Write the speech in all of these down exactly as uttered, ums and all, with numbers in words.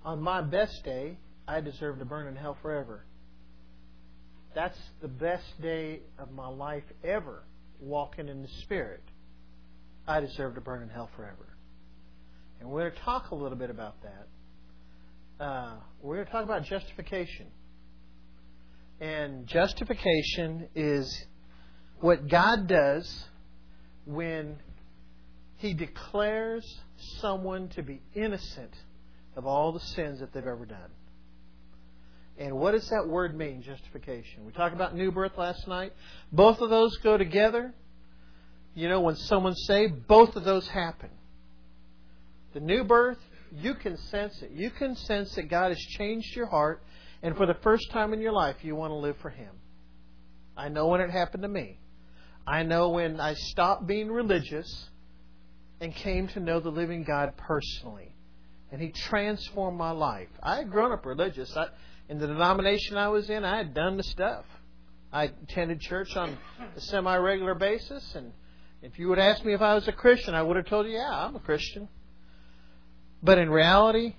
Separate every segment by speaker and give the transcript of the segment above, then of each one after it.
Speaker 1: on my best day, I deserve to burn in hell forever. That's the best day of my life ever, walking in the Spirit. I deserve to burn in hell forever. And we're going to talk a little bit about that. Uh, we're going to talk about justification. And justification is what God does when He declares someone to be innocent of all the sins that they've ever done. And what does that word mean, justification? We talked about new birth last night. Both of those go together. You know, when someone's saved, both of those happen. The new birth, you can sense it. You can sense that God has changed your heart, and for the first time in your life, you want to live for Him. I know when it happened to me. I know when I stopped being religious and came to know the living God personally. And He transformed my life. I had grown up religious. I, in the denomination I was in, I had done the stuff. I attended church on a semi-regular basis, and if you would ask me if I was a Christian, I would have told you, yeah, I'm a Christian. But in reality,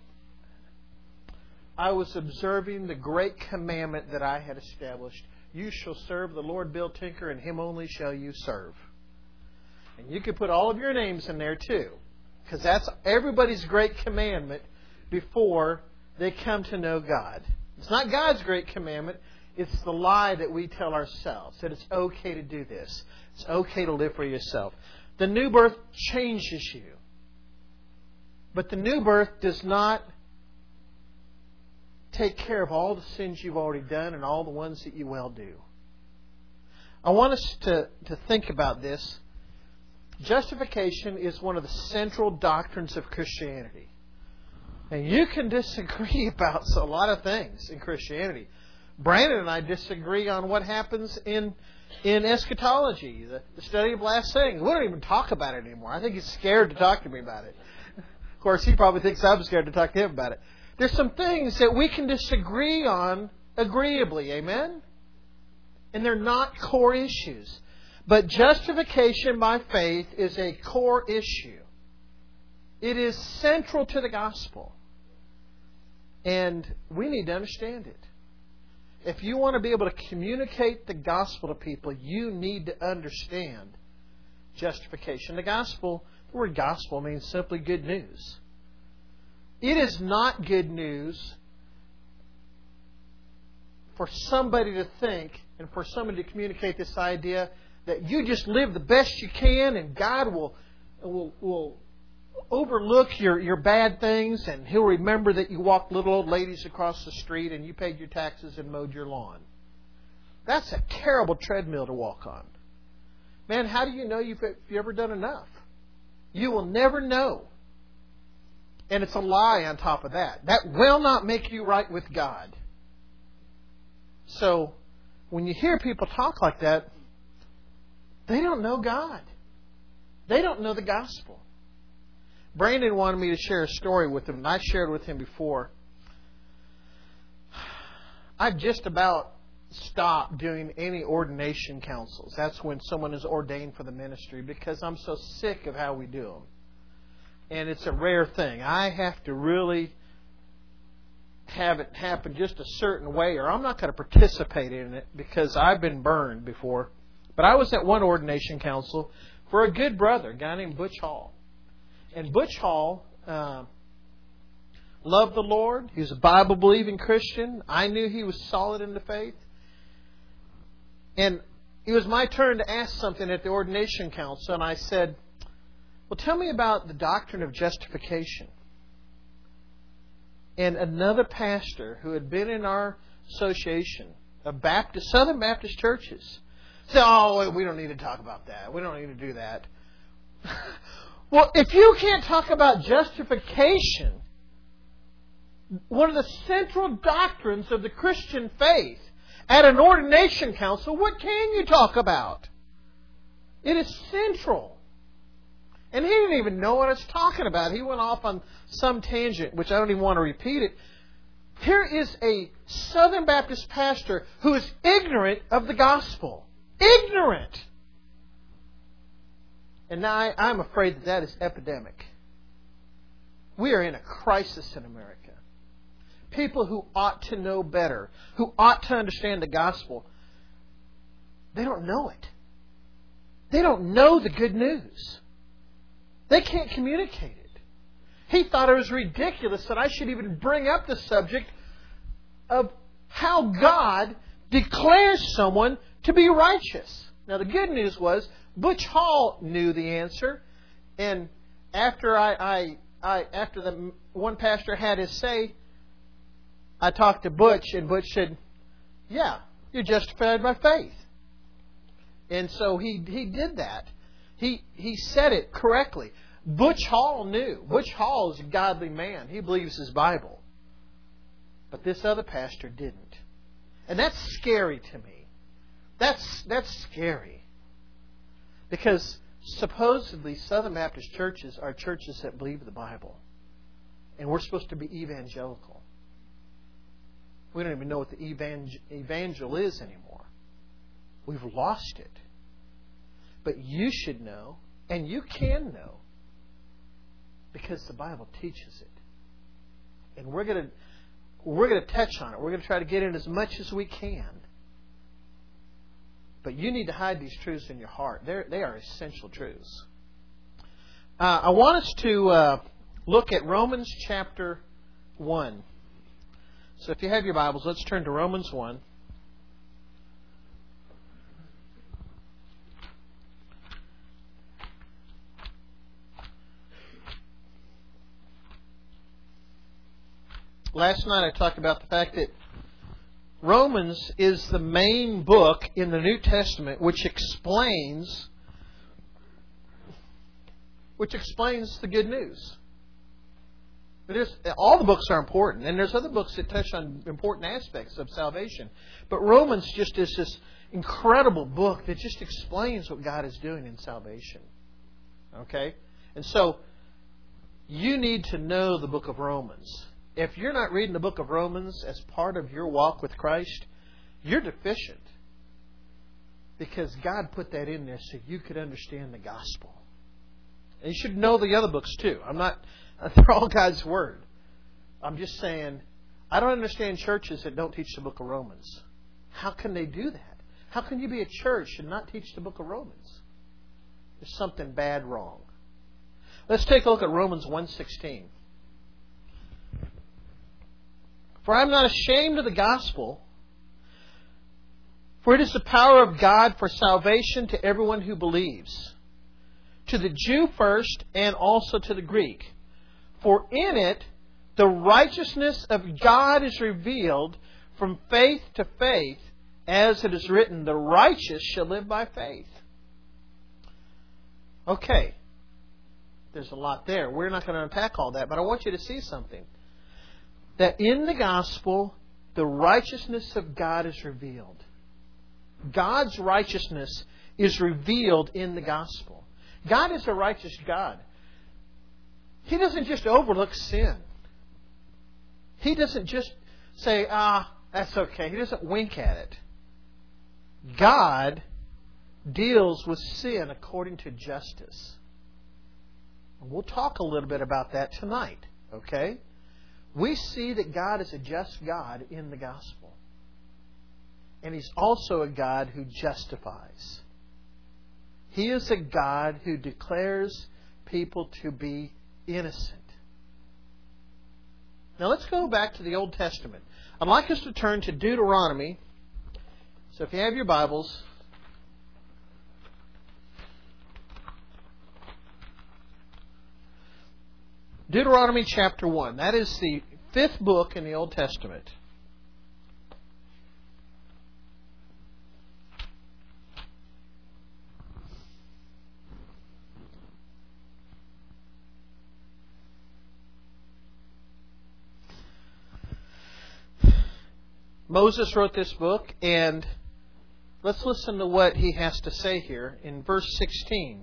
Speaker 1: I was observing the great commandment that I had established. You shall serve the Lord Bill Tinker, and Him only shall you serve. And you could put all of your names in there too, because that's everybody's great commandment before they come to know God. It's not God's great commandment. It's the lie that we tell ourselves, that it's okay to do this. It's okay to live for yourself. The new birth changes you. But the new birth does not take care of all the sins you've already done and all the ones that you will do. I want us to, to think about this. Justification is one of the central doctrines of Christianity. And you can disagree about a lot of things in Christianity. Brandon and I disagree on what happens in in eschatology, the, the study of last things. We don't even talk about it anymore. I think he's scared to talk to me about it. Of course, he probably thinks I'm scared to talk to him about it. There's some things that we can disagree on agreeably, amen? And they're not core issues. But justification by faith is a core issue. It is central to the gospel. And we need to understand it. If you want to be able to communicate the gospel to people, you need to understand justification. The gospel, the word gospel means simply good news. It is not good news for somebody to think and for somebody to communicate this idea that you just live the best you can and God will will, will overlook your, your bad things and He'll remember that you walked little old ladies across the street and you paid your taxes and mowed your lawn. That's a terrible treadmill to walk on. Man, how do you know you've, you've ever done enough? You will never know. And it's a lie on top of that. That will not make you right with God. So, when you hear people talk like that, they don't know God. They don't know the gospel. Brandon wanted me to share a story with him, and I shared with him before. I've just about stopped doing any ordination councils. That's when someone is ordained for the ministry, because I'm so sick of how we do them. And it's a rare thing. I have to really have it happen just a certain way, or I'm not going to participate in it, because I've been burned before. But I was at one ordination council for a good brother, a guy named Butch Hall. And Butch Hall uh, loved the Lord. He was a Bible-believing Christian. I knew he was solid in the faith. And it was my turn to ask something at the ordination council, and I said, well, tell me about the doctrine of justification. And another pastor who had been in our association of Baptist, Southern Baptist churches said, oh, we don't need to talk about that. We don't need to do that. Well, if you can't talk about justification, one of the central doctrines of the Christian faith, at an ordination council, what can you talk about? It is central. And he didn't even know what I was talking about. He went off on some tangent, which I don't even want to repeat it. Here is a Southern Baptist pastor who is ignorant of the gospel. Ignorant! And now I, I'm afraid that that is epidemic. We are in a crisis in America. people who ought to know better, who ought to understand the gospel, they don't know it. They don't know the good news. They can't communicate it. He thought it was ridiculous that I should even bring up the subject of how God declares someone to be righteous. Now, the good news was Butch Hall knew the answer, and after I, I, I after the one pastor had his say, I talked to Butch, and Butch said, "Yeah, you're justified by faith." And so he he did that. He he said it correctly. Butch Hall knew. Butch Hall is a godly man. He believes his Bible. But this other pastor didn't. And that's scary to me. That's that's scary. Because supposedly Southern Baptist churches are churches that believe the Bible. And we're supposed to be evangelical. We don't even know what the evangel- evangel is anymore. We've lost it. But you should know, and you can know, because the Bible teaches it. And we're going to we're going to touch on it. We're going to try to get in as much as we can. But you need to hide these truths in your heart. They're, they are essential truths. Uh, I want us to uh, look at Romans chapter one. So if you have your Bibles, let's turn to Romans one. Last night I talked about the fact that Romans is the main book in the New Testament which explains which explains the good news. It is, all the books are important, and there's other books that touch on important aspects of salvation. But Romans just is this incredible book that just explains what God is doing in salvation. Okay? And so, you need to know the book of Romans. If you're not reading the book of Romans as part of your walk with Christ, you're deficient. Because God put that in there so you could understand the gospel. And you should know the other books too. I'm not, they're all God's Word. I'm just saying, I don't understand churches that don't teach the book of Romans. How can they do that? How can you be a church and not teach the book of Romans? There's something bad wrong. Let's take a look at Romans one sixteen. For I am not ashamed of the gospel, for it is the power of God for salvation to everyone who believes, to the Jew first and also to the Greek. For in it the righteousness of God is revealed from faith to faith, as it is written, the righteous shall live by faith. Okay, there's a lot there. We're not going to unpack all that, but I want you to see something. That in the gospel, the righteousness of God is revealed. God's righteousness is revealed in the gospel. God is a righteous God. He doesn't just overlook sin. He doesn't just say, ah, that's okay. He doesn't wink at it. God deals with sin according to justice. And we'll talk a little bit about that tonight, okay? We see that God is a just God in the gospel. And He's also a God who justifies. He is a God who declares people to be innocent. Now let's go back to the Old Testament. I'd like us to turn to Deuteronomy. So if you have your Bibles, Deuteronomy chapter one. That is the fifth book in the Old Testament. Moses wrote this book, and let's listen to what he has to say here in verse sixteen.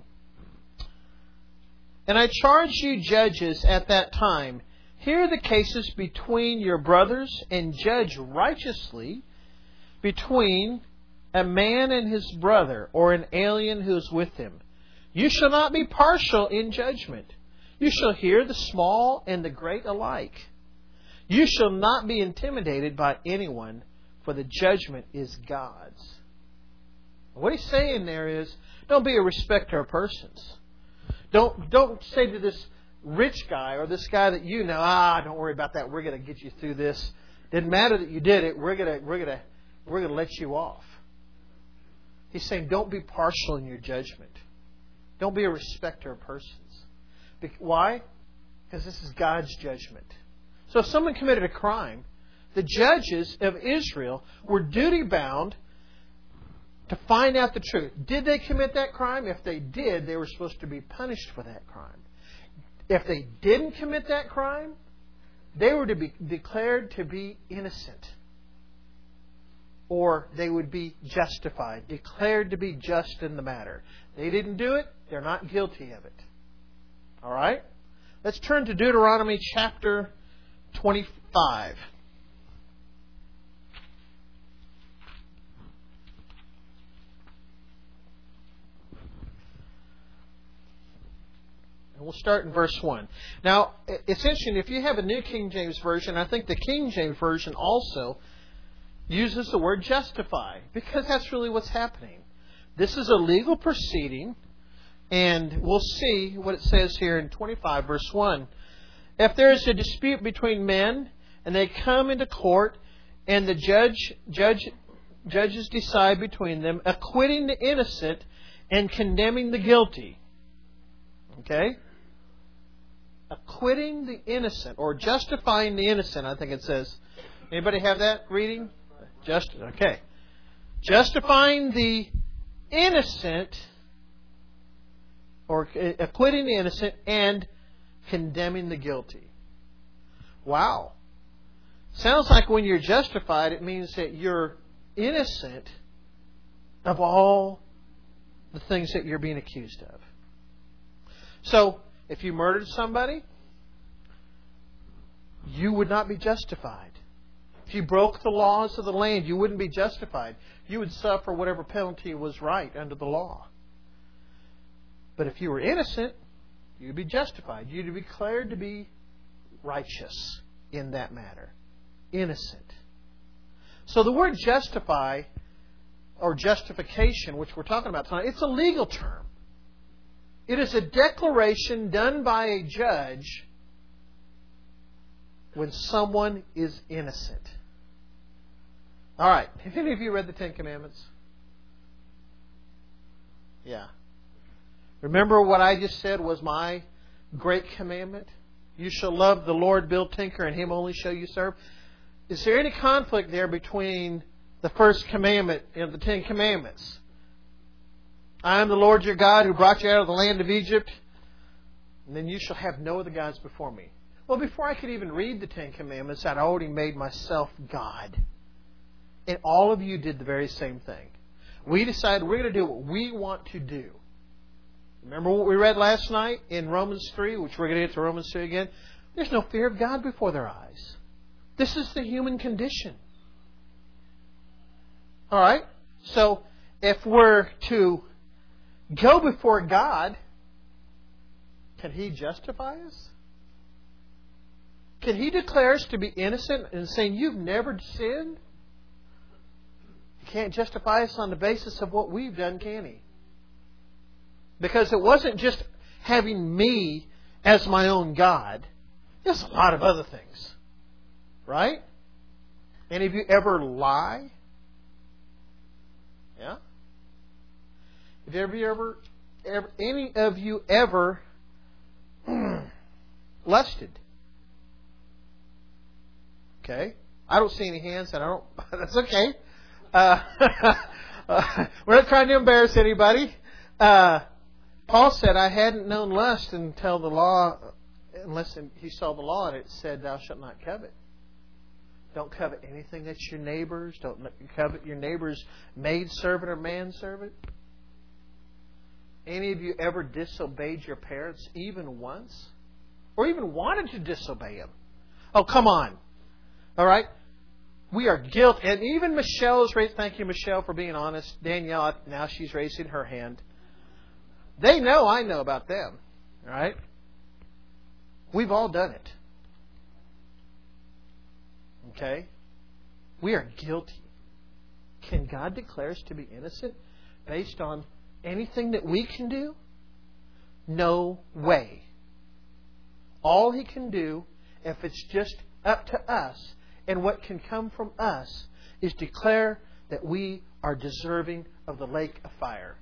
Speaker 1: And I charge you, judges, at that time, hear the cases between your brothers, and judge righteously between a man and his brother, or an alien who is with him. You shall not be partial in judgment. You shall hear the small and the great alike. You shall not be intimidated by anyone, for the judgment is God's. What he's saying there is, don't be a respecter of persons. Don't don't say to this rich guy or this guy that you know, ah, don't worry about that. We're going to get you through this. Didn't matter that you did it. We're going to we're going to we're going to let you off. He's saying, don't be partial in your judgment. Don't be a respecter of persons. Why? Because this is God's judgment. So if someone committed a crime, the judges of Israel were duty bound to find out the truth. Did they commit that crime? If they did, they were supposed to be punished for that crime. If they didn't commit that crime, they were to be declared to be innocent. Or they would be justified, declared to be just in the matter. They didn't do it, they're not guilty of it. All right? Let's turn to Deuteronomy chapter twenty-five. And we'll start in verse one. Now, it's interesting, if you have a New King James Version, I think the King James Version also uses the word justify, because that's really what's happening. This is a legal proceeding, and we'll see what it says here in twenty-five, verse one. If there is a dispute between men, and they come into court, and the judge, judge judges decide between them, acquitting the innocent and condemning the guilty. Okay? Acquitting the innocent, or justifying the innocent, I think it says. Anybody have that reading? Just okay. Justifying the innocent, or acquitting the innocent, and condemning the guilty. Wow. Sounds like when you're justified, it means that you're innocent of all the things that you're being accused of. So, if you murdered somebody, you would not be justified. If you broke the laws of the land, you wouldn't be justified. You would suffer whatever penalty was right under the law. But if you were innocent, you'd be justified. You'd be declared to be righteous in that matter. Innocent. So the word justify, or justification, which we're talking about tonight, it's a legal term. It is a declaration done by a judge when someone is innocent. All right. Have any of you read the Ten Commandments? Yeah. Remember what I just said was my great commandment? You shall love the Lord, Bill Tinker, and Him only shall you serve. Is there any conflict there between the first commandment and the Ten Commandments? I am the Lord your God who brought you out of the land of Egypt. And then you shall have no other gods before me. Well, before I could even read the Ten Commandments, I'd already made myself God. And all of you did the very same thing. We decided we're going to do what we want to do. Remember what we read last night in Romans three, which we're going to get to Romans three again? There's no fear of God before their eyes. This is the human condition. All right? So, if we're to go before God, can He justify us? Can He declare us to be innocent and saying, you've never sinned? He can't justify us on the basis of what we've done, can He? Because it wasn't just having me as my own God. There's a lot of other things. Right? Any of you ever lie? Yeah? Have you ever, ever any of you ever lusted? Okay. I don't see any hands, and I don't. That's okay. Uh, uh, we're not trying to embarrass anybody. Uh, Paul said, "I hadn't known lust until the law, unless he saw the law, and it said, thou shalt not covet." Don't covet anything that's your neighbor's. Don't covet your neighbor's maidservant or manservant. Any of you ever disobeyed your parents even once? Or even wanted to disobey them? Oh, come on. All right? We are guilty. And even Michelle is raised. Thank you, Michelle, for being honest. Danielle, now she's raising her hand. They know I know about them. All right? We've all done it. Okay? We are guilty. Can God declare us to be innocent based on anything that we can do? No way. All He can do, if it's just up to us and what can come from us, is declare that we are deserving of the lake of fire.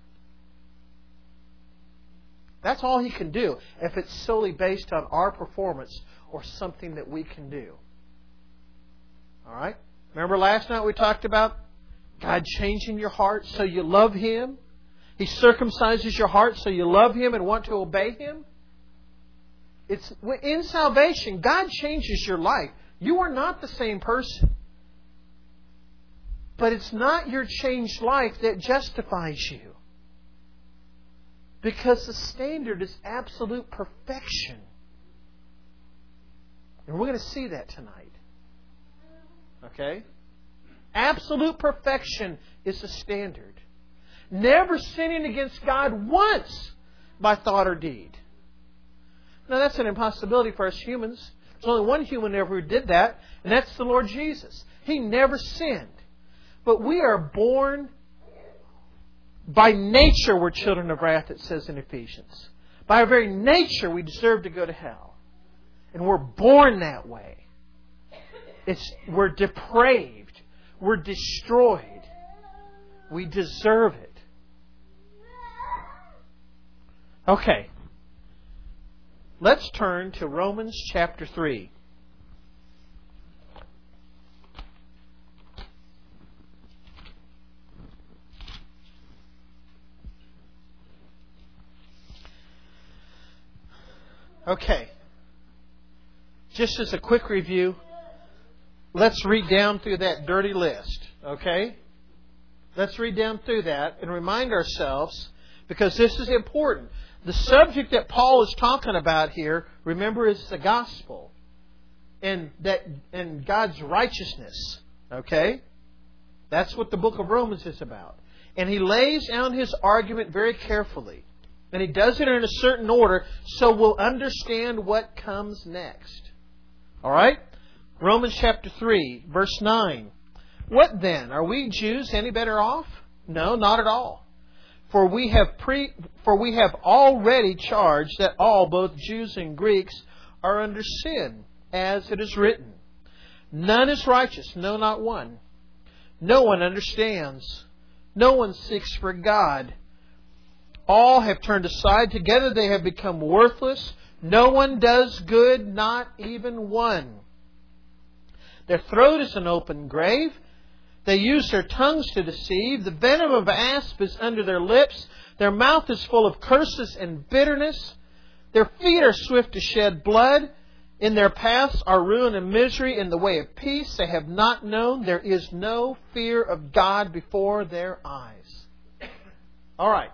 Speaker 1: That's all He can do if it's solely based on our performance or something that we can do. All right? Remember last night we talked about God changing your heart so you love Him? He circumcises your heart so you love Him and want to obey Him? It's in salvation, God changes your life. You are not the same person. But it's not your changed life that justifies you. Because the standard is absolute perfection. And we're going to see that tonight. Okay? Absolute perfection is the standard. Never sinning against God once by thought or deed. Now that's an impossibility for us humans. There's only one human ever who did that, and that's the Lord Jesus. He never sinned. But we are born, by nature we're children of wrath, it says in Ephesians. By our very nature we deserve to go to hell. And we're born that way. It's, we're depraved. We're destroyed. We deserve it. Okay. Let's turn to Romans chapter three. Okay. Just as a quick review, let's read down through that dirty list. Okay? Let's read down through that and remind ourselves, because this is important. The subject that Paul is talking about here, remember, is the gospel and that and God's righteousness. Okay? That's what the book of Romans is about. And he lays out his argument very carefully. And he does it in a certain order so we'll understand what comes next. Alright? Romans chapter three, verse nine. What then? Are we Jews any better off? No, not at all. For we have pre, for we have already charged that all, both Jews and Greeks, are under sin, as it is written. None is righteous, no, not one. No one understands. No one seeks for God. All have turned aside. Together they have become worthless. No one does good, not even one. Their throat is an open grave. They use their tongues to deceive. The venom of asp is under their lips. Their mouth is full of curses and bitterness. Their feet are swift to shed blood. In their paths are ruin and misery. In the way of peace they have not known. There is no fear of God before their eyes. All right.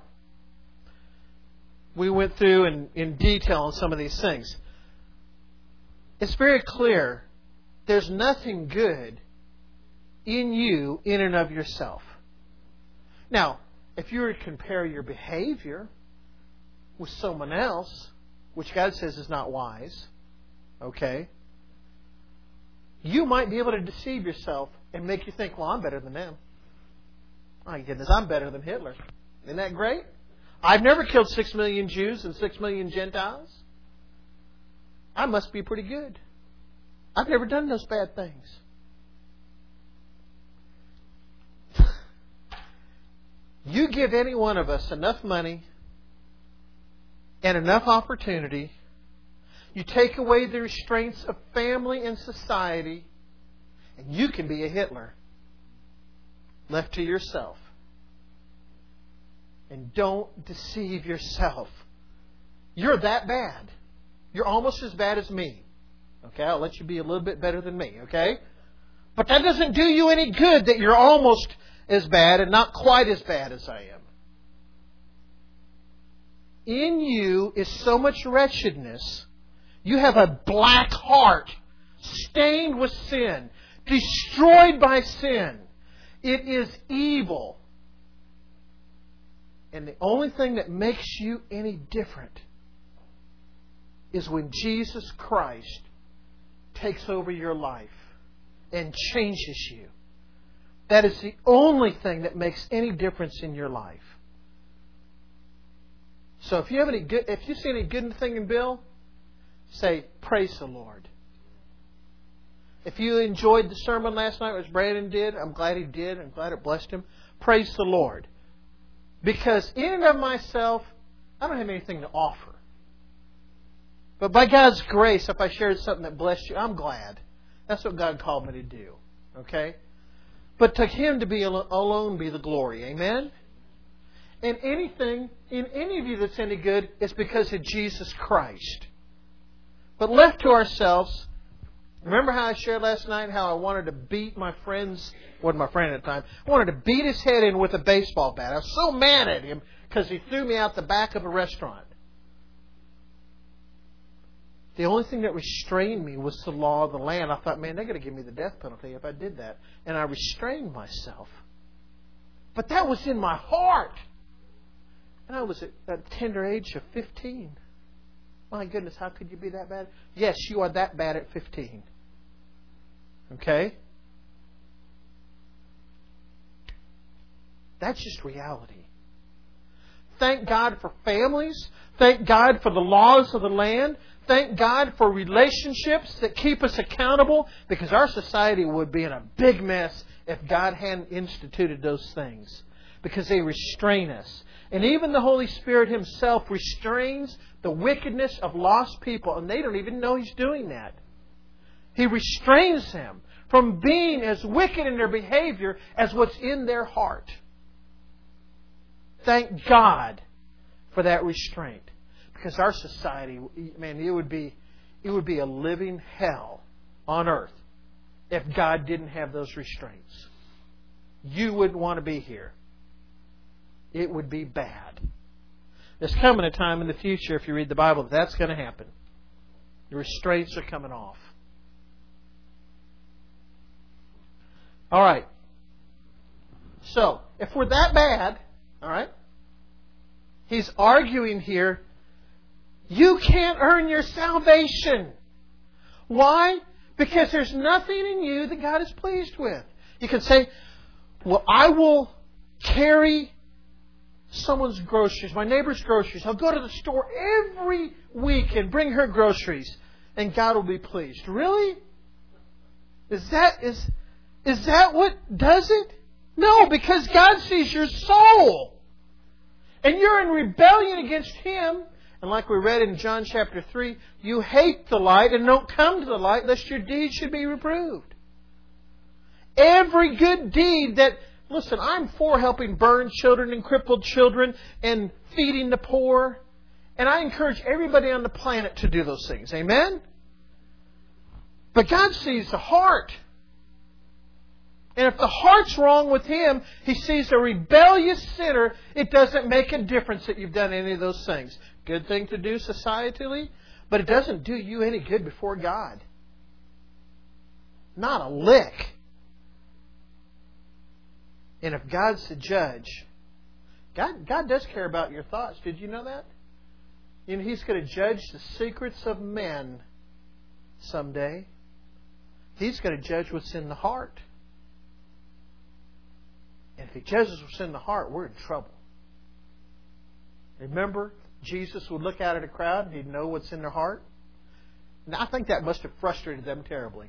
Speaker 1: We went through in, in detail on some of these things. It's very clear there's nothing good in you in and of yourself. Now, if you were to compare your behavior with someone else, which God says is not wise, okay, you might be able to deceive yourself and make you think, well, I'm better than them. My goodness, I'm better than Hitler. Isn't that great? I've never killed six million Jews and six million Gentiles. I must be pretty good. I've never done those bad things. You give any one of us enough money and enough opportunity, you take away the restraints of family and society, and you can be a Hitler left to yourself. And don't deceive yourself. You're that bad. You're almost as bad as me. Okay, I'll let you be a little bit better than me, okay? But that doesn't do you any good that you're almost as bad and not quite as bad as I am. In you is so much wretchedness. You have a black heart, stained with sin, destroyed by sin. It is evil. And the only thing that makes you any different is when Jesus Christ takes over your life and changes you. That is the only thing that makes any difference in your life. So if you have any good, if you see any good thing in Bill, say, praise the Lord. If you enjoyed the sermon last night, which Brandon did, I'm glad he did. I'm glad it blessed him. Praise the Lord. Because in and of myself, I don't have anything to offer. But by God's grace, if I shared something that blessed you, I'm glad. That's what God called me to do. Okay? But to Him to be alone be the glory. Amen? And anything in any of you that's any good is because of Jesus Christ. But left to ourselves, remember how I shared last night how I wanted to beat my friend's, wasn't my friend at the time, I wanted to beat his head in with a baseball bat. I was so mad at him because he threw me out the back of a restaurant. The only thing that restrained me was the law of the land. I thought, man, they're going to give me the death penalty if I did that. And I restrained myself. But that was in my heart. And I was at a tender age of fifteen. My goodness, how could you be that bad? Yes, you are that bad at fifteen. Okay? That's just reality. Thank God for families. Thank God for the laws of the land. Thank God for relationships that keep us accountable, because our society would be in a big mess if God hadn't instituted those things, because they restrain us. And even the Holy Spirit Himself restrains the wickedness of lost people, and they don't even know He's doing that. He restrains them from being as wicked in their behavior as what's in their heart. Thank God for that restraint. Because our society, man, it would be it would be a living hell on earth if God didn't have those restraints. You wouldn't want to be here. It would be bad. There's coming a time in the future, if you read the Bible, that that's going to happen. The restraints are coming off. All right. So, if we're that bad, all right, He's arguing here, you can't earn your salvation. Why? Because there's nothing in you that God is pleased with. You can say, well, I will carry someone's groceries, my neighbor's groceries. I'll go to the store every week and bring her groceries, and God will be pleased. Really? Is that is is that what does it? No, because God sees your soul. And you're in rebellion against Him. And like we read in John chapter three, you hate the light and don't come to the light lest your deeds should be reproved. Every good deed that, listen, I'm for helping burned children and crippled children and feeding the poor. And I encourage everybody on the planet to do those things. Amen? But God sees the heart. And if the heart's wrong with Him, He sees a rebellious sinner. It doesn't make a difference that you've done any of those things. Good thing to do societally, but it doesn't do you any good before God. Not a lick. And if God's the judge, God, God does care about your thoughts. Did you know that? You know, He's going to judge the secrets of men someday. He's going to judge what's in the heart. And if He judges what's in the heart, we're in trouble. Remember, Jesus would look out at a crowd and He'd know what's in their heart. And I think that must have frustrated them terribly.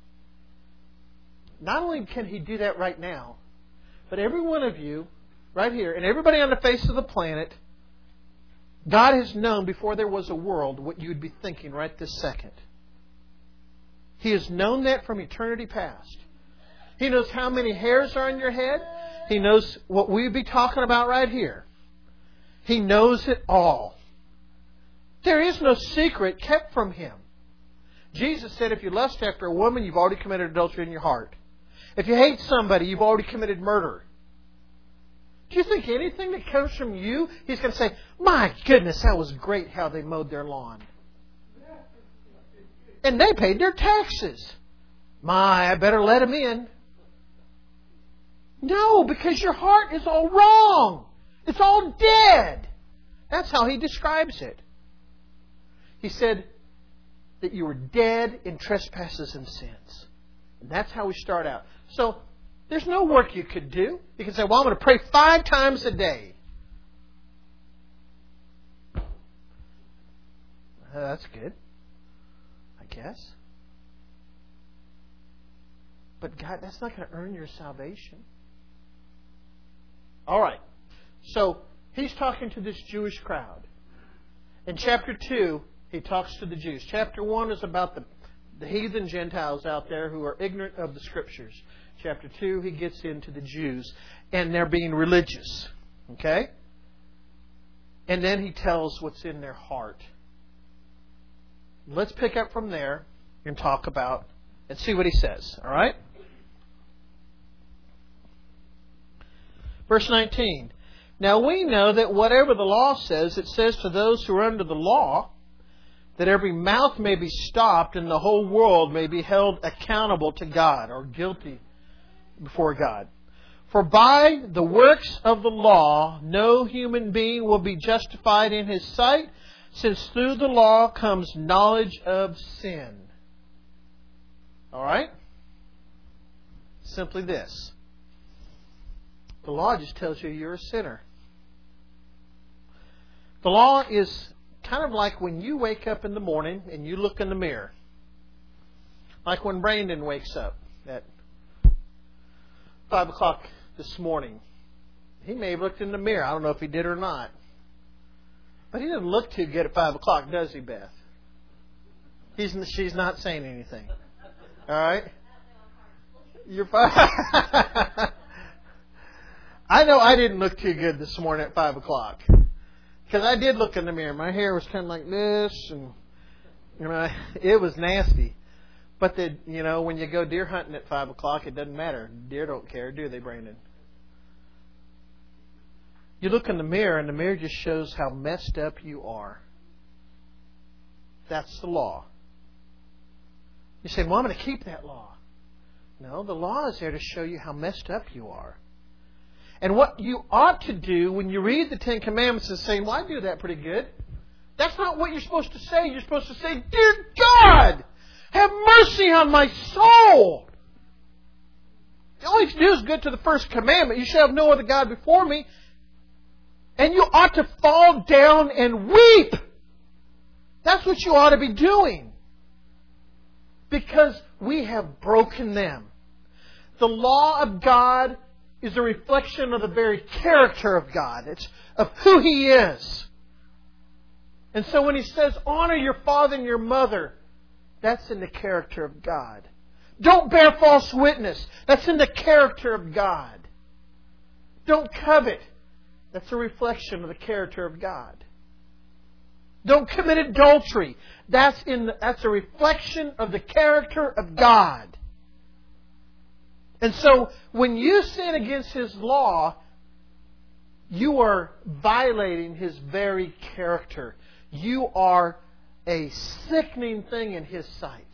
Speaker 1: Not only can He do that right now, but every one of you, right here, and everybody on the face of the planet, God has known before there was a world what you'd be thinking right this second. He has known that from eternity past. He knows how many hairs are on your head. He knows what we'd be talking about right here. He knows it all. There is no secret kept from Him. Jesus said if you lust after a woman, you've already committed adultery in your heart. If you hate somebody, you've already committed murder. Do you think anything that comes from you, He's going to say, my goodness, that was great how they mowed their lawn. And they paid their taxes. My, I better let them in. No, because your heart is all wrong. It's all dead. That's how He describes it. He said that you were dead in trespasses and sins. That's how we start out. So there's no work you could do. You can say, well, I'm going to pray five times a day. Uh, that's good, I guess. But God, that's not going to earn your salvation. All right. So he's talking to this Jewish crowd. In chapter two, he talks to the Jews. Chapter one is about the, the heathen Gentiles out there who are ignorant of the Scriptures. Chapter two, he gets into the Jews, and they're being religious. Okay? And then he tells what's in their heart. Let's pick up from there and talk about and see what he says. All right? Verse nineteen. Now we know that whatever the law says, it says to those who are under the law, that every mouth may be stopped and the whole world may be held accountable to God, or guilty before God. For by the works of the law, no human being will be justified in his sight, since through the law comes knowledge of sin. All right? Simply this. The law just tells you you're a sinner. The law is kind of like when you wake up in the morning and you look in the mirror. Like when Brandon wakes up at five o'clock this morning. He may have looked in the mirror. I don't know if he did or not. But he doesn't look too good at five o'clock, does he, Beth? He's, she's not saying anything. All right? You're fine. I know I didn't look too good this morning at five o'clock. Because I did look in the mirror. My hair was kind of like this. And you know, it was nasty. But, the, you know, when you go deer hunting at five o'clock, it doesn't matter. Deer don't care, do they, Brandon? You look in the mirror, and the mirror just shows how messed up you are. That's the law. You say, well, I'm going to keep that law. No, the law is there to show you how messed up you are. And what you ought to do when you read the Ten Commandments is saying, well, I do that pretty good. That's not what you're supposed to say. You're supposed to say, dear God, have mercy on my soul. All you have to do is get to the first commandment. You shall have no other God before me. And you ought to fall down and weep. That's what you ought to be doing. Because we have broken them. The law of God is a reflection of the very character of God. It's of who He is. And so when He says, honor your father and your mother, that's in the character of God. Don't bear false witness. That's in the character of God. Don't covet. That's a reflection of the character of God. Don't commit adultery. That's in the, that's a reflection of the character of God. And so, when you sin against His law, you are violating His very character. You are a sickening thing in His sight.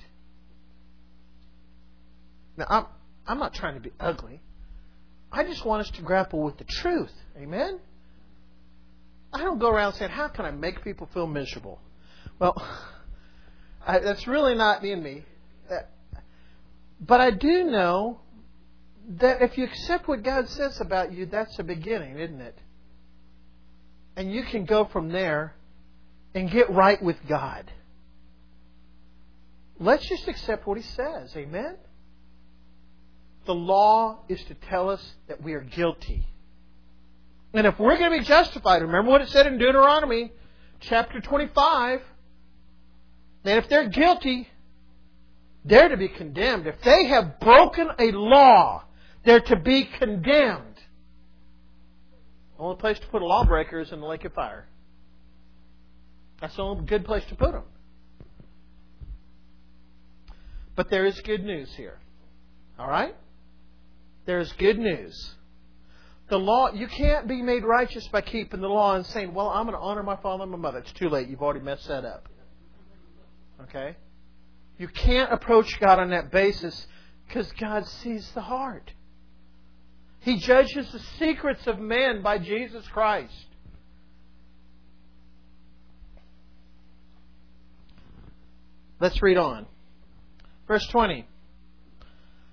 Speaker 1: Now, I'm, I'm not trying to be ugly. I just want us to grapple with the truth. Amen? I don't go around saying, how can I make people feel miserable? Well, I, that's really not in me. But I do know that if you accept what God says about you, that's a beginning, isn't it? And you can go from there and get right with God. Let's just accept what He says. Amen? The law is to tell us that we are guilty. And if we're going to be justified, remember what it said in Deuteronomy chapter twenty-five, that if they're guilty, they're to be condemned. If they have broken a law, they're to be condemned. The only place to put a lawbreaker is in the lake of fire. That's the only good place to put them. But there is good news here. All right? There is good news. The law, you can't be made righteous by keeping the law and saying, well, I'm going to honor my father and my mother. It's too late. You've already messed that up. Okay? You can't approach God on that basis because God sees the heart. He judges the secrets of men by Jesus Christ. Let's read on. Verse twenty.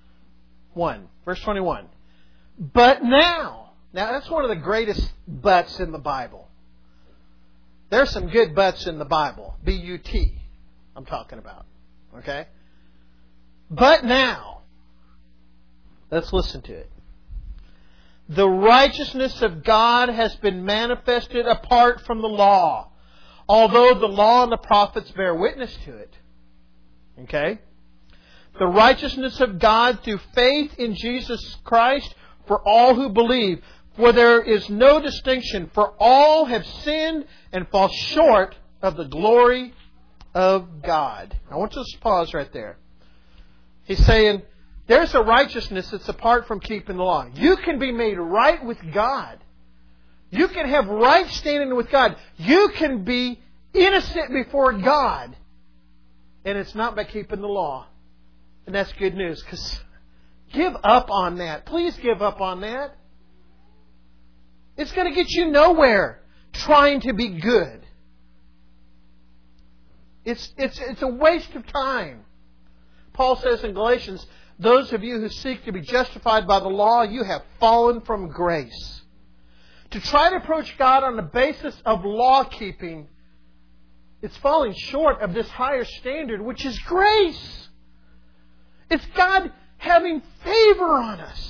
Speaker 1: one. Verse twenty-one. But now. Now that's one of the greatest buts in the Bible. There's some good buts in the Bible. B U T. I'm talking about. Okay? But now. Let's listen to it. The righteousness of God has been manifested apart from the law, although the law and the prophets bear witness to it. Okay? The righteousness of God through faith in Jesus Christ for all who believe. For there is no distinction, for all have sinned and fall short of the glory of God. I want you to pause right there. He's saying, there's a righteousness that's apart from keeping the law. You can be made right with God. You can have right standing with God. You can be innocent before God. And it's not by keeping the law. And that's good news. Because give up on that. Please give up on that. It's going to get you nowhere trying to be good. It's, it's, it's a waste of time. Paul says in Galatians, those of you who seek to be justified by the law, you have fallen from grace. To try to approach God on the basis of law keeping, it's falling short of this higher standard, which is grace. It's God having favor on us.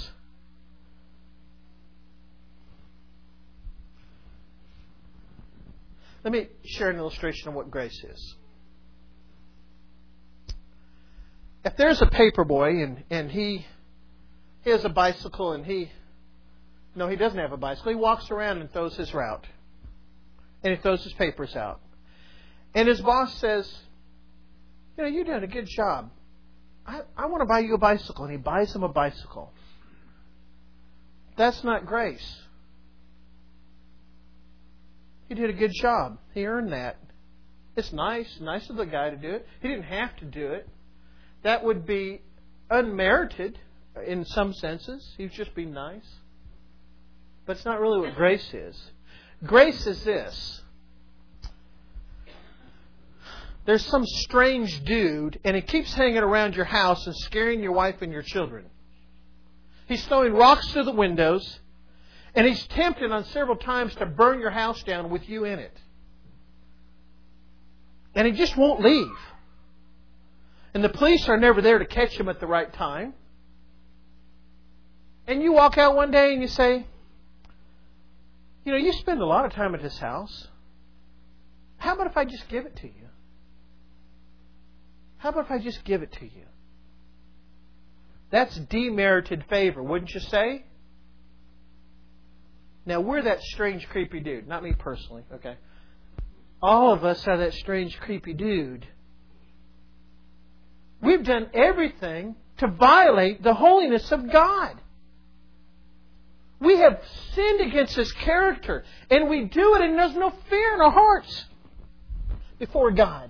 Speaker 1: Let me share an illustration of what grace is. If there's a paper boy and, and he, he has a bicycle and he... No, he doesn't have a bicycle. He walks around and throws his route. And he throws his papers out. And his boss says, you know, you did a good job. I, I want to buy you a bicycle. And he buys him a bicycle. That's not grace. He did a good job. He earned that. It's nice. Nice of the guy to do it. He didn't have to do it. That would be unmerited in some senses. He's just being nice. But it's not really what grace is. Grace is this. There's some strange dude and he keeps hanging around your house and scaring your wife and your children. He's throwing rocks through the windows. And he's tempted on several times to burn your house down with you in it. And he just won't leave. And the police are never there to catch him at the right time. And you walk out one day and you say, you know, you spend a lot of time at his house. How about if I just give it to you? How about if I just give it to you? That's demerited favor, wouldn't you say? Now, we're that strange, creepy dude. Not me personally, okay? All of us are that strange, creepy dude. We've done everything to violate the holiness of God. We have sinned against His character. And we do it and there's no fear in our hearts before God.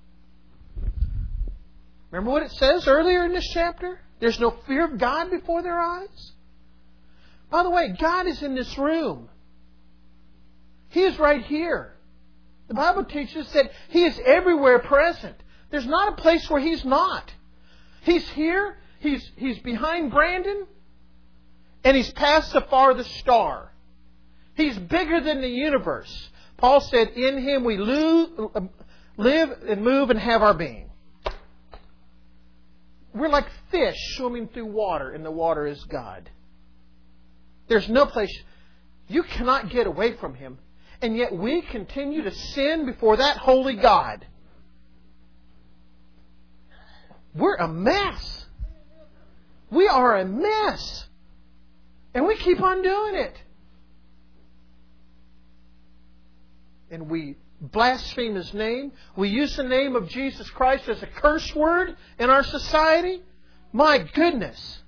Speaker 1: Remember what it says earlier in this chapter? There's no fear of God before their eyes. By the way, God is in this room. He is right here. The Bible teaches that He is everywhere present. There's not a place where He's not. He's here. He's, he's behind Brandon. And He's past the farthest star. He's bigger than the universe. Paul said, in Him we lo- live and move and have our being. We're like fish swimming through water, and the water is God. There's no place. You cannot get away from Him. And yet we continue to sin before that holy God. We're a mess. We are a mess. And we keep on doing it. And we blaspheme His name. We use the name of Jesus Christ as a curse word in our society. My goodness.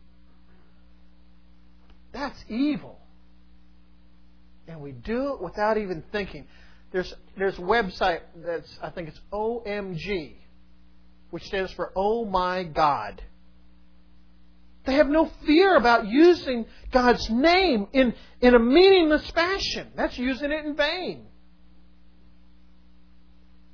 Speaker 1: That's evil. And we do it without even thinking. There's there's a website that's, I think it's O M G, which stands for Oh My God. They have no fear about using God's name in, in a meaningless fashion. That's using it in vain.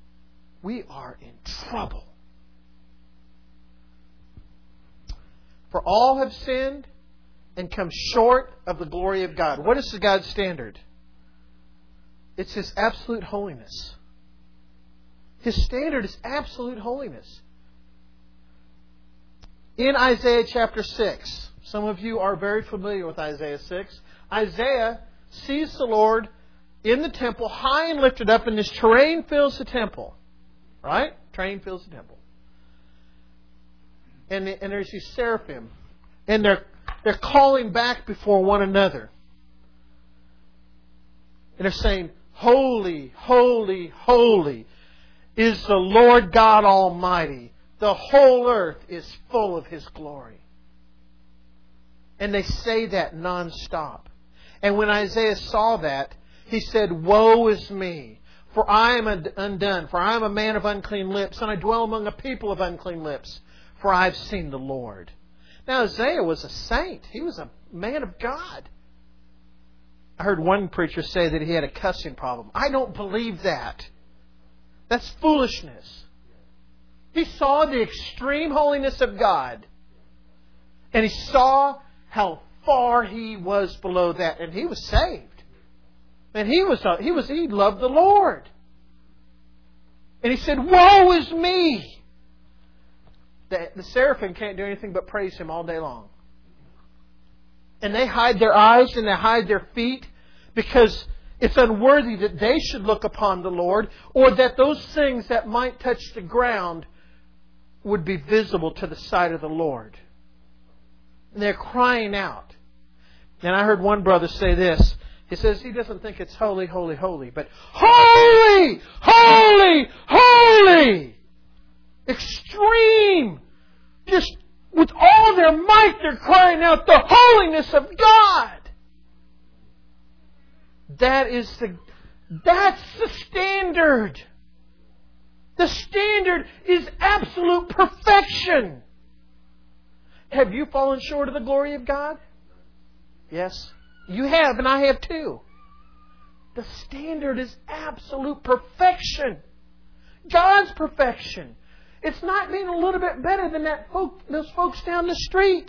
Speaker 1: We are in trouble. For all have sinned and come short of the glory of God. What is God's standard? It's His absolute holiness. His standard is absolute holiness. In Isaiah chapter six, some of you are very familiar with Isaiah six. Isaiah sees the Lord in the temple, high and lifted up, and this terrain fills the temple. Right? Terrain fills the temple. And, and there's these seraphim. And they're, they're calling back before one another. And they're saying, Holy, holy, holy is the Lord God Almighty. The whole earth is full of His glory. And they say that nonstop. And when Isaiah saw that, he said, Woe is me, for I am undone, for I am a man of unclean lips, and I dwell among a people of unclean lips, for I have seen the Lord. Now Isaiah was a saint. He was a man of God. I heard one preacher say that he had a cussing problem. I don't believe that. That's foolishness. He saw the extreme holiness of God. And he saw how far he was below that. And he was saved. And he was he was he loved the Lord. And he said, Woe is me! The, the seraphim can't do anything but praise Him all day long. And they hide their eyes and they hide their feet because it's unworthy that they should look upon the Lord, or that those things that might touch the ground would be visible to the sight of the Lord. And they're crying out. And I heard one brother say this. He says he doesn't think it's holy, holy, holy, but holy, holy, holy! Extreme! Just with all their might, they're crying out the holiness of God. That is the, that's the standard. The standard is absolute perfection. Have you fallen short of the glory of God? Yes. You have, and I have too. The standard is absolute perfection. God's perfection. It's not being a little bit better than that folk, those folks down the street.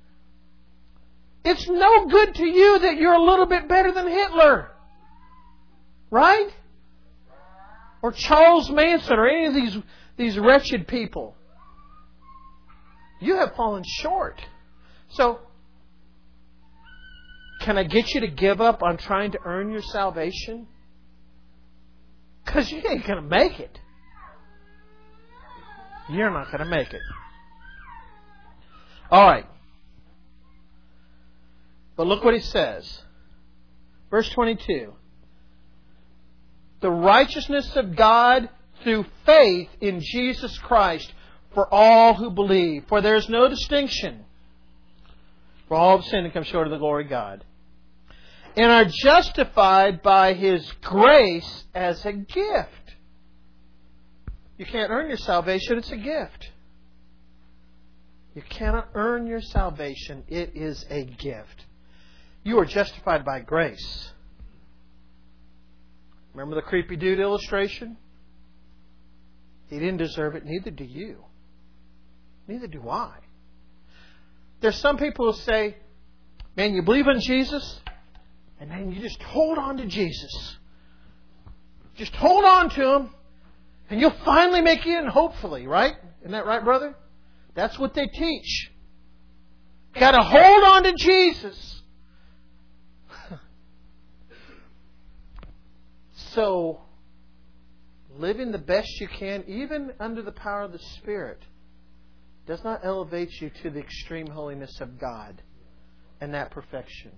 Speaker 1: It's no good to you that you're a little bit better than Hitler. Right? Or Charles Manson or any of these, these wretched people. You have fallen short. So, can I get you to give up on trying to earn your salvation? Because you ain't going to make it. You're not going to make it. All right. But look what he says. Verse twenty-two. The righteousness of God through faith in Jesus Christ for all who believe. For there is no distinction. For all have sinned and come short of the glory of God. And are justified by His grace as a gift. You can't earn your salvation. It's a gift. You cannot earn your salvation. It is a gift. You are justified by grace. Remember the creepy dude illustration? He didn't deserve it. Neither do you. Neither do I. There's some people who say, man, you believe in Jesus, and then you just hold on to Jesus. Just hold on to Him, and you'll finally make it in, hopefully, right? Isn't that right, brother? That's what they teach. Got to hold on to Jesus. So, living the best you can, even under the power of the Spirit, does not elevate you to the extreme holiness of God and that perfection.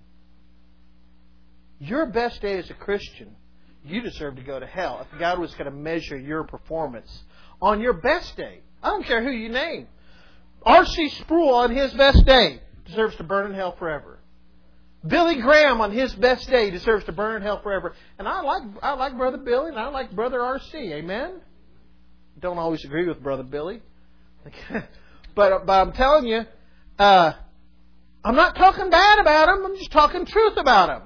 Speaker 1: Your best day as a Christian, you deserve to go to hell if God was going to measure your performance on your best day. I don't care who you name. R C Sproul on his best day deserves to burn in hell forever. Billy Graham on his best day deserves to burn in hell forever. And I like I like Brother Billy and I like Brother R C. Amen? Don't always agree with Brother Billy. but, but I'm telling you, uh, I'm not talking bad about him. I'm just talking truth about him.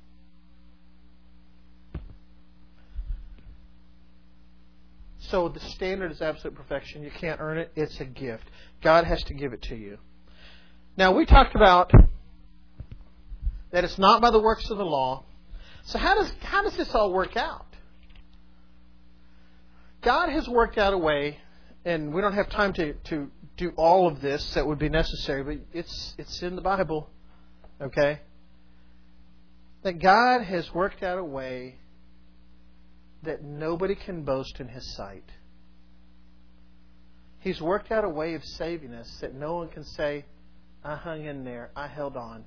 Speaker 1: So the standard is absolute perfection. You can't earn it. It's a gift. God has to give it to you. Now, we talked about that it's not by the works of the law. So how does how does this all work out? God has worked out a way, and we don't have time to, to do all of this that would be necessary, but it's it's in the Bible, okay? That God has worked out a way that nobody can boast in His sight. He's worked out a way of saving us that no one can say, I hung in there, I held on.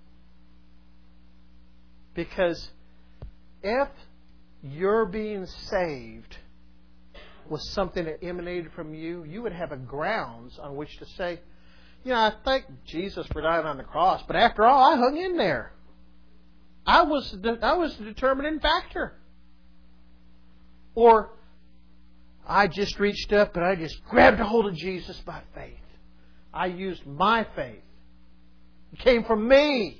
Speaker 1: Because if your being saved was something that emanated from you, you would have a grounds on which to say, you know, I thank Jesus for dying on the cross, but after all, I hung in there. I was the, I was the determining factor. Or, I just reached up and I just grabbed a hold of Jesus by faith. I used my faith. It came from me.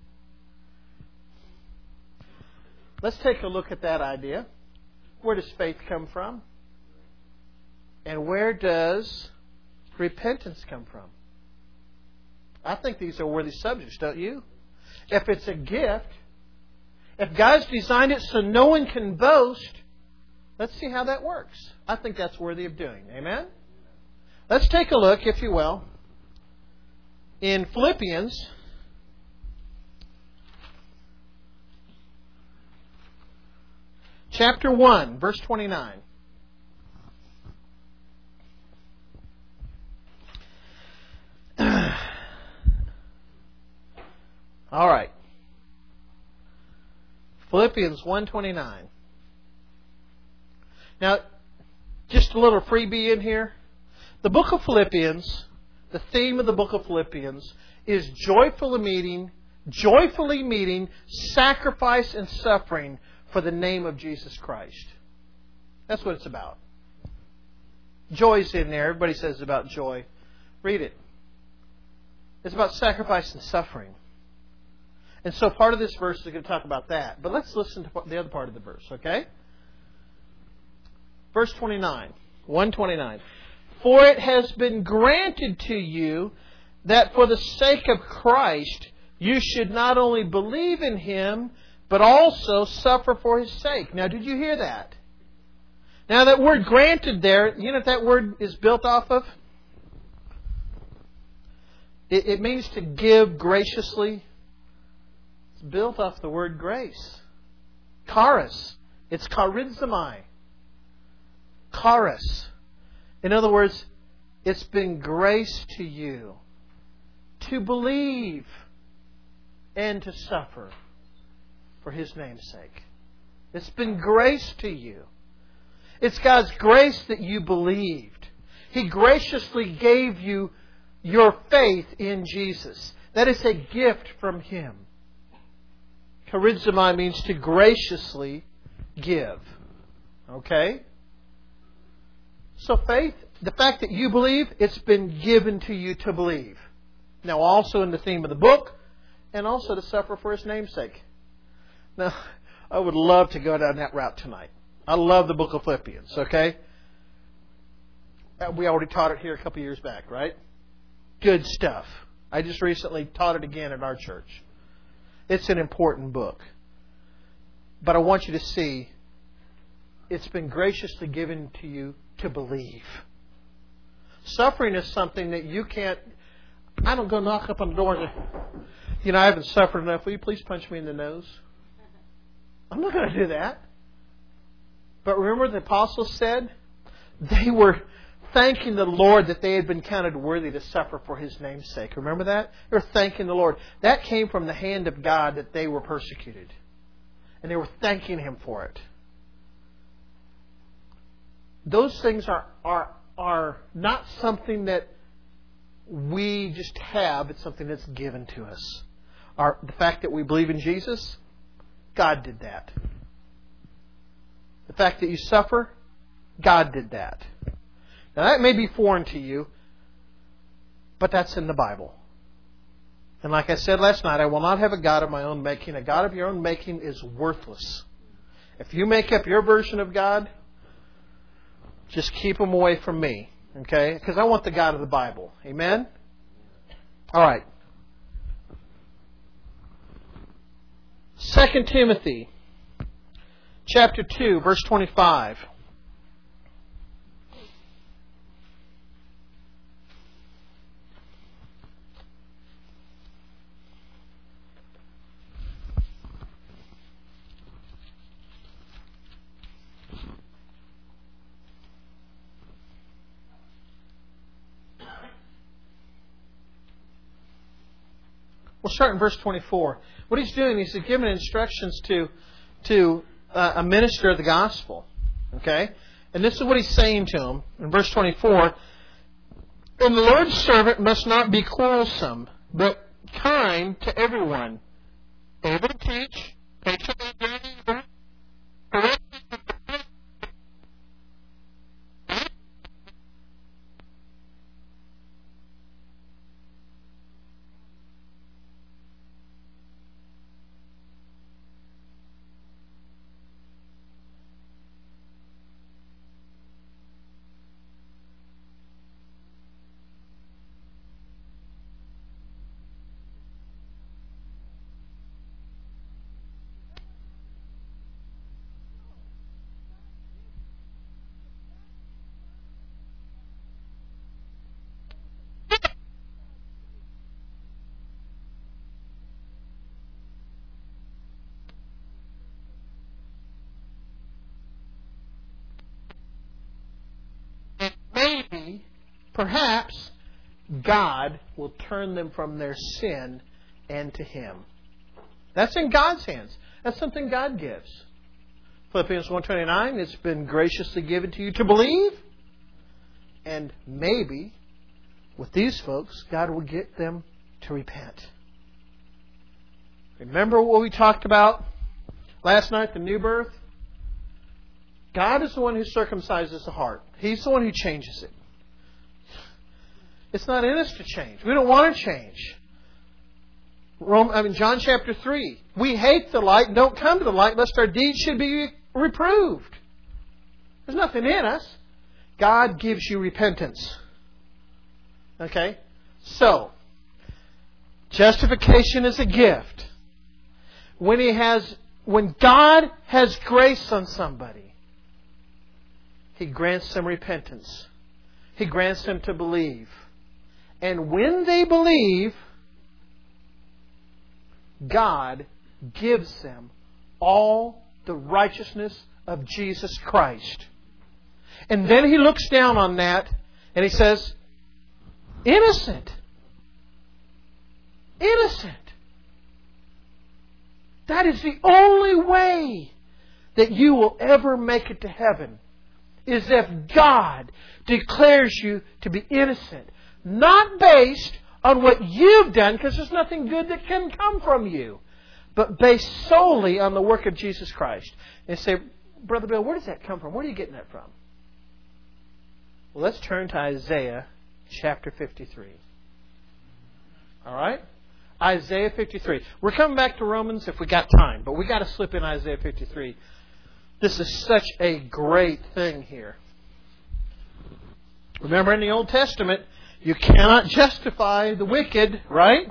Speaker 1: Let's take a look at that idea. Where does faith come from? And where does repentance come from? I think these are worthy subjects, don't you? If it's a gift, if God's designed it so no one can boast, let's see how that works. I think that's worthy of doing. Amen? Let's take a look, if you will, in Philippians chapter one, verse twenty-nine. All right. Philippians one twenty-nine. Now, just a little freebie in here. The book of Philippians, the theme of the book of Philippians is joyfully meeting, joyfully meeting sacrifice and suffering for the name of Jesus Christ. That's what it's about. Joy's in there. Everybody says it's about joy. Read it. It's about sacrifice and suffering. And so part of this verse is going to talk about that. But let's listen to the other part of the verse, okay? Verse twenty-nine. one twenty-nine. For it has been granted to you that for the sake of Christ you should not only believe in Him, but also suffer for His sake. Now, did you hear that? Now, that word granted there, you know what that word is built off of? It, it means to give graciously. It's built off the word grace. Charis. It's charizomai. Charis. In other words, it's been grace to you to believe and to suffer for His name's sake. It's been grace to you. It's God's grace that you believed. He graciously gave you your faith in Jesus. That is a gift from Him. Charizomai means to graciously give. Okay? So faith, the fact that you believe, it's been given to you to believe. Now also in the theme of the book, and also to suffer for His name's sake. Now, I would love to go down that route tonight. I love the book of Philippians, okay? We already taught it here a couple years back, right? Good stuff. I just recently taught it again at our church. It's an important book. But I want you to see it's been graciously given to you to believe. Suffering is something that you can't... I don't go knock up on the door and... You know, I haven't suffered enough. Will you please punch me in the nose? I'm not going to do that. But remember the apostles said? They were thanking the Lord that they had been counted worthy to suffer for His name's sake. Remember that? They were thanking the Lord. That came from the hand of God that they were persecuted. And they were thanking Him for it. Those things are, are, are not something that we just have. It's something that's given to us. Our, the fact that we believe in Jesus, God did that. The fact that you suffer, God did that. Now that may be foreign to you, but that's in the Bible. And like I said last night, I will not have a God of my own making. A God of your own making is worthless. If you make up your version of God, just keep them away from me. Okay? Because I want the God of the Bible. Amen? All right. Second Timothy chapter two, verse twenty-five. We'll start in verse twenty-four. What he's doing is he's giving instructions to, to uh, a minister of the gospel. Okay? And this is what he's saying to him in verse twenty-four. And the Lord's servant must not be quarrelsome, but kind to everyone, able to teach, patiently bearing evil, correcting the perhaps God will turn them from their sin and to Him. That's in God's hands. That's something God gives. Philippians one twenty-nine, it's been graciously given to you to believe. And maybe, with these folks, God will get them to repent. Remember what we talked about last night, the new birth? God is the one who circumcises the heart. He's the one who changes it. It's not in us to change. We don't want to change. Rome, I mean, John chapter three. We hate the light and don't come to the light lest our deeds should be reproved. There's nothing in us. God gives you repentance. Okay? So, justification is a gift. When He has, when God has grace on somebody, He grants them repentance. He grants them to believe. And when they believe, God gives them all the righteousness of Jesus Christ. And then He looks down on that and He says, innocent. Innocent. That is the only way that you will ever make it to heaven, is if God declares you to be innocent. Not based on what you've done, because there's nothing good that can come from you, but based solely on the work of Jesus Christ. And you say, Brother Bill, where does that come from? Where are you getting that from? Well, let's turn to Isaiah chapter fifty-three. All right? Isaiah fifty-three. We're coming back to Romans if we got time, but we got to slip in Isaiah fifty-three. This is such a great thing here. Remember in the Old Testament, you cannot justify the wicked, right?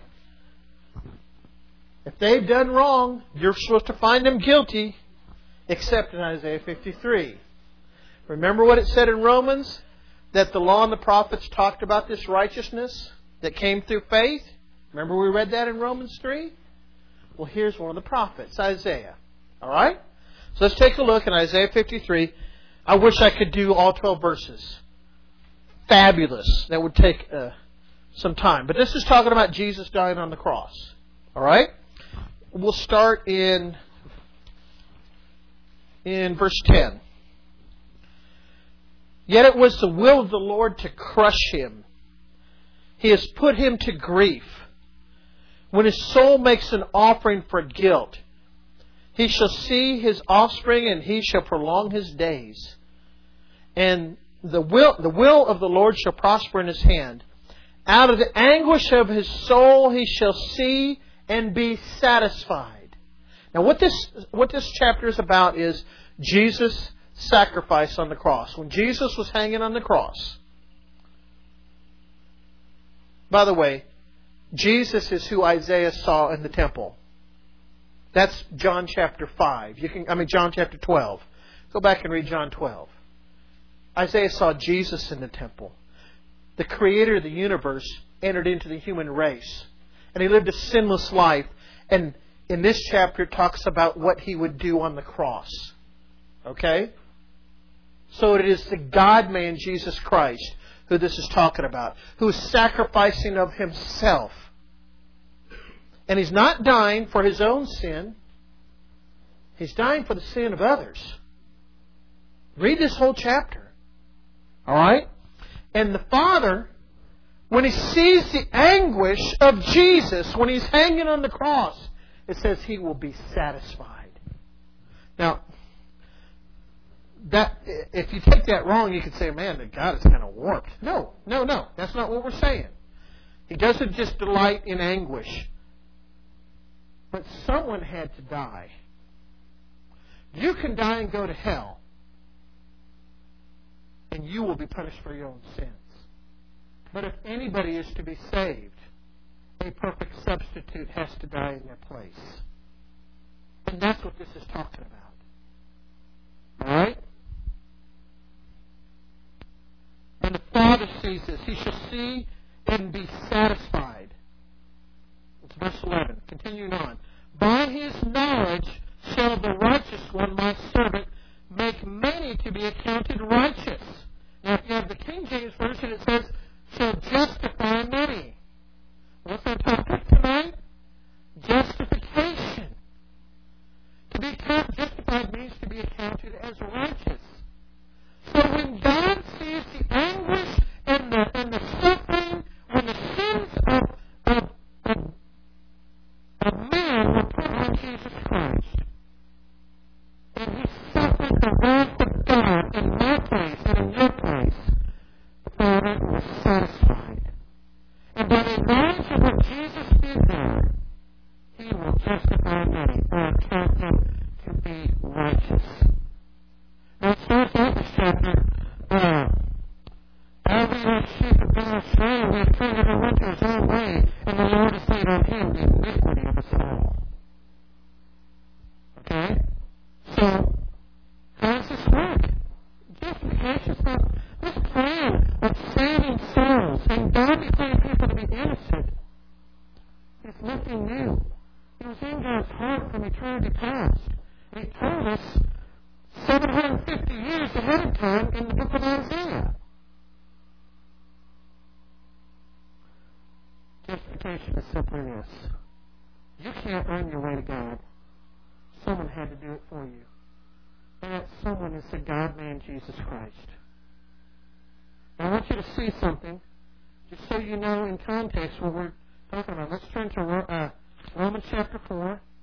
Speaker 1: If they've done wrong, you're supposed to find them guilty, except in Isaiah fifty-three. Remember what it said in Romans? That the law and the prophets talked about this righteousness that came through faith? Remember we read that in Romans three? Well, here's one of the prophets, Isaiah. All right? So let's take a look in Isaiah fifty-three. I wish I could do all twelve verses. Fabulous. That would take uh, some time. But this is talking about Jesus dying on the cross. All right? We'll start in, in verse ten. Yet it was the will of the Lord to crush Him. He has put Him to grief. When His soul makes an offering for guilt, He shall see His offspring and He shall prolong His days. And The will, the will of the Lord shall prosper in His hand. Out of the anguish of His soul He shall see and be satisfied. Now what this, what this chapter is about is Jesus' sacrifice on the cross. When Jesus was hanging on the cross. By the way, Jesus is who Isaiah saw in the temple. That's John chapter five. You can, I mean, John chapter twelve. Go back and read John twelve. Isaiah saw Jesus in the temple. The Creator of the universe entered into the human race. And He lived a sinless life. And in this chapter it talks about what He would do on the cross. Okay? So it is the God-man, Jesus Christ, who this is talking about, who is sacrificing of Himself. And He's not dying for His own sin. He's dying for the sin of others. Read this whole chapter. All right? And the Father, when He sees the anguish of Jesus, when He's hanging on the cross, it says He will be satisfied. Now, that if you take that wrong, you could say, man, God is kind of warped. No, no, no. That's not what we're saying. He doesn't just delight in anguish. But someone had to die. You can die and go to hell. And you will be punished for your own sins. But if anybody is to be saved, a perfect substitute has to die in their place. And that's what this is talking about. Alright? And the Father sees this. He shall see and be satisfied. It's verse eleven. Continuing on. By His knowledge shall the righteous one, my servant, make many to be accounted righteous. Now, if you have the King James Version, it says, shall justify many. What's our topic tonight? Justification. To be justified means to be accounted as righteous. So when God sees the anguish and the, and the suffering, when the sins of, of, of, of man were put on Jesus Christ, and He suffered the wrath of God in my place and in your place, the Father was satisfied. And by the knowledge of what Jesus did there, He will justify many or account them to be righteous. Now it starts out this chapter, uh, all we are sheep have gone astray, and we have turned every one to his own way, and the Lord has laid on Him the iniquity of us all. Okay? So, how does this work? Justification is not this plan of saving souls and God declaring people to be innocent. It's nothing new. It was in God's heart from eternity past. And He told us seven hundred fifty years ahead of time in the book of Isaiah. Justification is simply this. You can't earn your way to God. Someone had to do it for you. And that someone is the God-man, Jesus Christ. Now, I want you to see something, just so you know in context what we're talking about. Let's turn to uh, Romans chapter four.